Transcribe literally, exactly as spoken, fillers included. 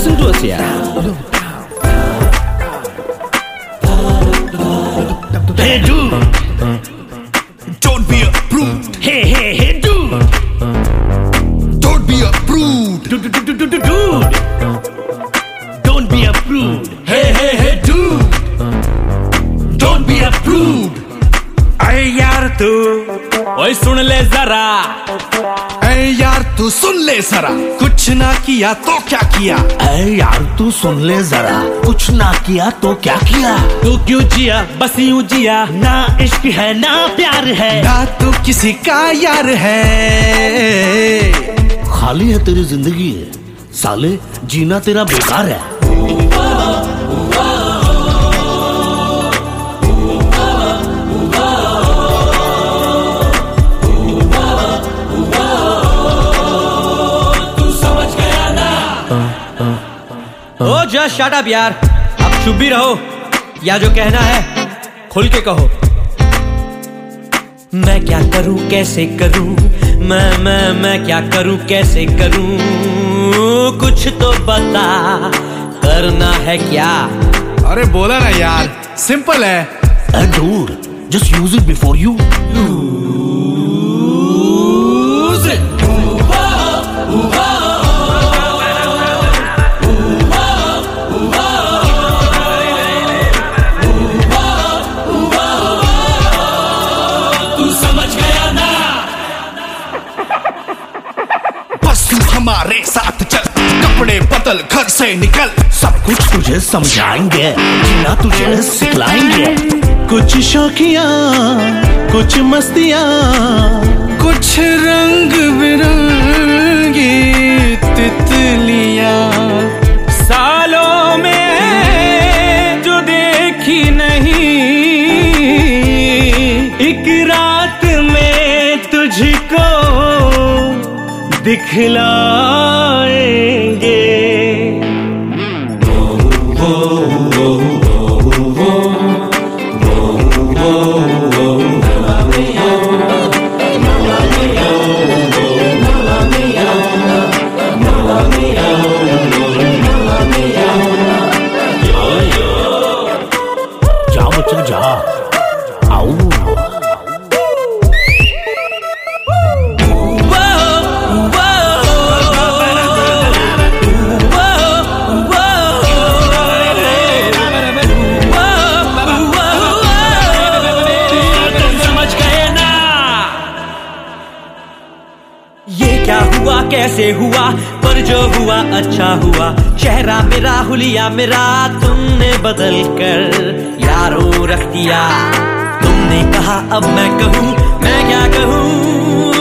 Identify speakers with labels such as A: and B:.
A: Listen to us, yeah. Hey, dude.
B: Don't be a prude.
A: Hey, hey, hey, dude.
B: Don't be a prude.
A: Dude, dude, dude, dude, dude. Don't be a prude.
B: Hey, hey, hey, dude. Don't be a prude.
A: अरे यार तू ओए सुन ले जरा,
B: ऐ यार तू सुन ले जरा, कुछ ना किया तो क्या किया।
A: ऐ यार तू सुन ले जरा, कुछ ना किया तो क्या किया। तू क्यों जिया बस यूं जिया, ना इश्क है ना प्यार है,
B: ना तू किसी का यार है।
A: खाली है तेरी जिंदगी है साले, जीना तेरा बेकार है। ओ जस्ट शट अप यार, अब चुप भी रहो, या जो कहना है खुल के कहो। मैं क्या करूं कैसे करूं, मैं मैं मैं क्या करूं कैसे करूं, कुछ तो बता करना है क्या।
B: अरे बोला ना यार, सिंपल है।
A: Dude just use it before you
B: हमारे साथ चल, कपड़े बदल घर से निकल,
A: सब कुछ तुझे समझाएंगे, जीना तुझे सिखलाएंगे।
B: कुछ शौकियाँ कुछ मस्तियाँ, कुछ रंग बिरंगी तितलियाँ,
A: सालों में जो देखी नहीं, एक रात में तुझको दिखलाएंगे। जा बच्चा जा, आओ। क्या हुआ कैसे हुआ, पर जो हुआ अच्छा हुआ। चेहरा मेरा हुलिया मेरा तुमने बदल कर यारों रख दिया। तुमने कहा अब मैं कहूँ, मैं क्या कहूँ।